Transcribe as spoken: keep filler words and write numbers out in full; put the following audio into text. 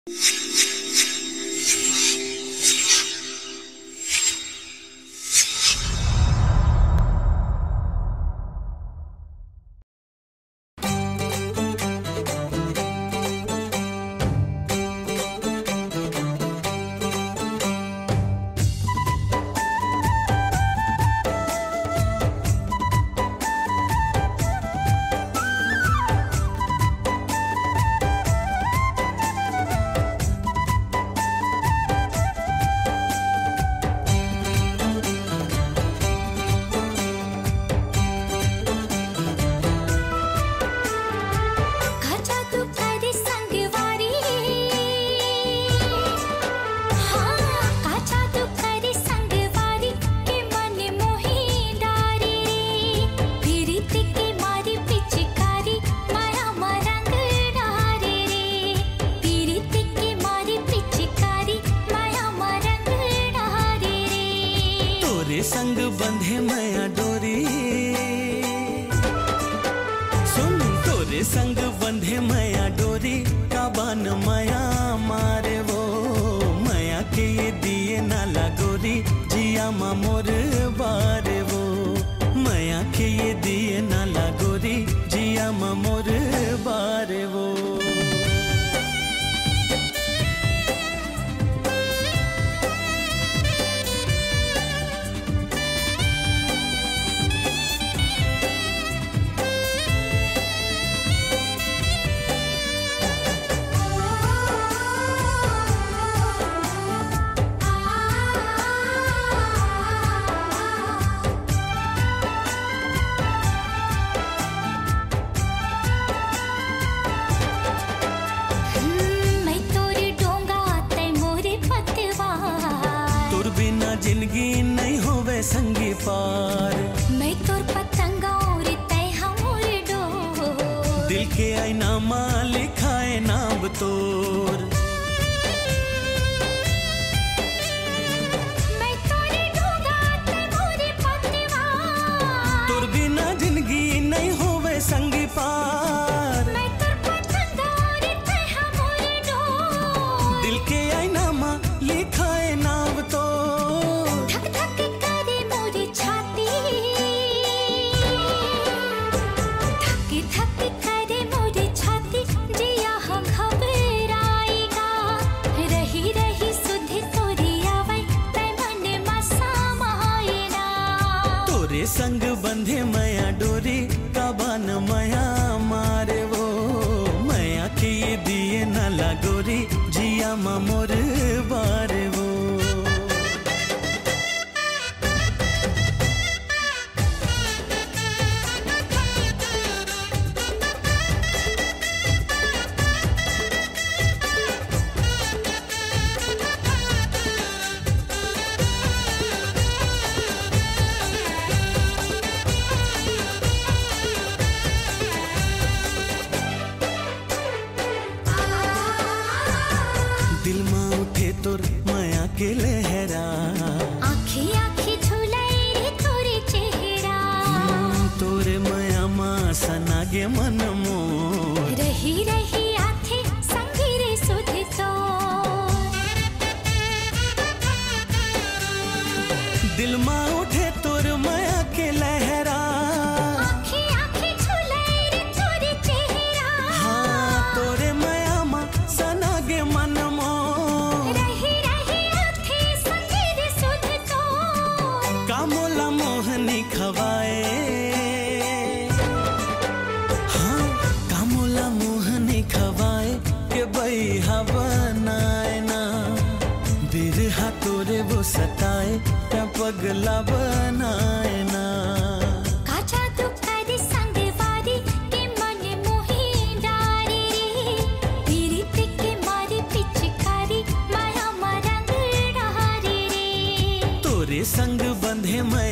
संग बंधे माया डोरी, सुन तोरे संग बंधे माया डोरी, काबान माया मारे वो माया के ये दिए नाला गोरी, जिया मा मोर बारे वो माया के ये दिए नाला गोरी, जिया मा मोर बारे वो। जिंदगी नहीं होवे संगी पार, मैं तोर पतंगा और तै हमर डोर, दिल के आईना मां लिखाए नाम तोर। मैं तोरे डोगा तै मोरे पतवा, तोर बिना जिंदगी नहीं होवे संगी पार, मैं तोर पतंगा और तै हमर डोर, दिल के आईना मां लिखाए नाम तोर। संग बंधे माया डोरी, काबान माया मारे वो माया के ये दिए नाला गोरी, जिया मा मोर बारे वो। दिल मां उठे तोर माया के लहरा, आँखी आँखी झुलाए तोरे चेहरा, तोरे माया मां सनागे मन मोर, रही रही आथे संगी रे सुध तो। दिल मां उठे तोर माया के लहरा, आँखी आँखी झुलाए तोरे चेहरा, हाँ तोरे माया मां सनागे मन मोर, रही रही आथे संगी रे सुध तो। कामोला मोहनी खवाए, हाँ कामोला मोहनी खवाए के बैहा बनाए ना, बिरहा तोरे वो सताए क्या पगला बनाए ना। काचा तू करे संग वारी के मन मोही डारी रे, पीरित के मारे पिचकारी माया मरंग डारी रे, तोरे संग बंधे मैं